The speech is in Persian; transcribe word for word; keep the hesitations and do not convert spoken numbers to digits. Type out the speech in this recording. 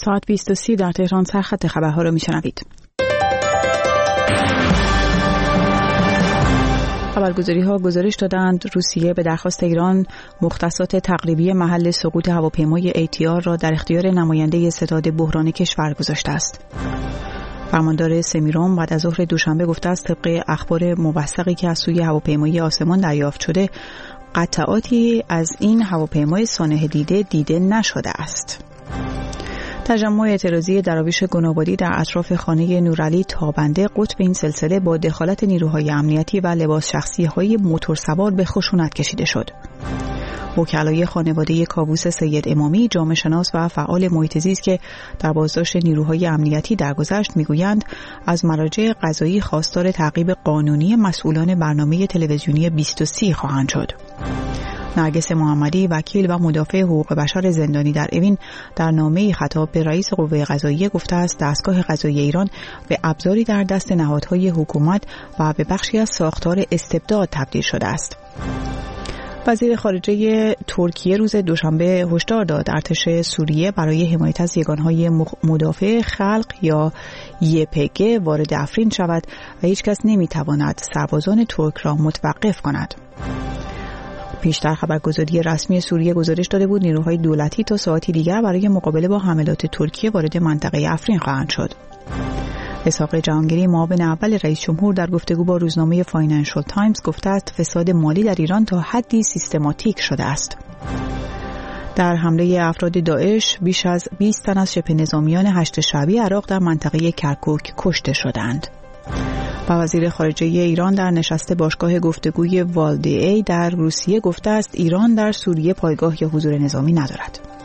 ساعت بیست و سی در تهران سرخط خبرها را میشنوید. خبرگزاری‌ها گزارش دادند روسیه به درخواست ایران مختصات تقریبی محل سقوط هواپیمای ای تی آر را در اختیار نماینده ستاد بحران کشور گذاشته است. فرماندار سمیرام بعد از ظهر دوشنبه گفته است طبق اخبار موثقی که از سوی هواپیمای آسمان دریافت شده قطعاتی از این هواپیمای سانحه دیده دیده نشده است. تجمع اعتراضی دراویش گنابادی در اطراف خانه نورعلی تابنده قطب این سلسله با دخالت نیروهای امنیتی و لباس شخصی‌های موتورسوار به خشونت کشیده شد. وکلای خانواده کاووس سید امامی، جامعه شناس و فعال محیط زیست که در بازداشت نیروهای امنیتی درگذشت میگویند از مراجع قضایی خواستار تعقیب قانونی مسئولان برنامه تلویزیونی بیست و سی خواهند شد. نرگس محمدی، وکیل و مدافع حقوق بشر زندانی در اوین، در نامه‌ای خطاب به رئیس قوه قضاییه گفته است دستگاه قضایی ایران به ابزاری در دست نهادهای حکومت و به بخشی از ساختار استبداد تبدیل شده است. وزیر خارجه ترکیه روز دوشنبه هشدار داد ارتش سوریه برای حمایت از یگانهای مدافع خلق یا یه پی جی وارد افرین شود و هیچ کس نمیتواند سربازان ترک را متوقف کند. پیشتر خبرگزاری رسمی سوریه گزارش داده بود نیروهای دولتی تا ساعتی دیگر برای مقابله با حملات ترکیه وارد منطقه افرین خواهند شد. اسحاق جهانگیری، معاون اول رئیس جمهور، در گفتگو با روزنامه فاینانشال تایمز گفته است فساد مالی در ایران تا حدی سیستماتیک شده است. در حمله افراد داعش بیش از بیست تن از شبه نظامیان هشت شعبی عراق در منطقه کرکوک کشته شدند. و وزیر خارجه ایران در نشست باشگاه گفتگوی والدی ای در روسیه گفته است ایران در سوریه پایگاه یا حضور نظامی ندارد.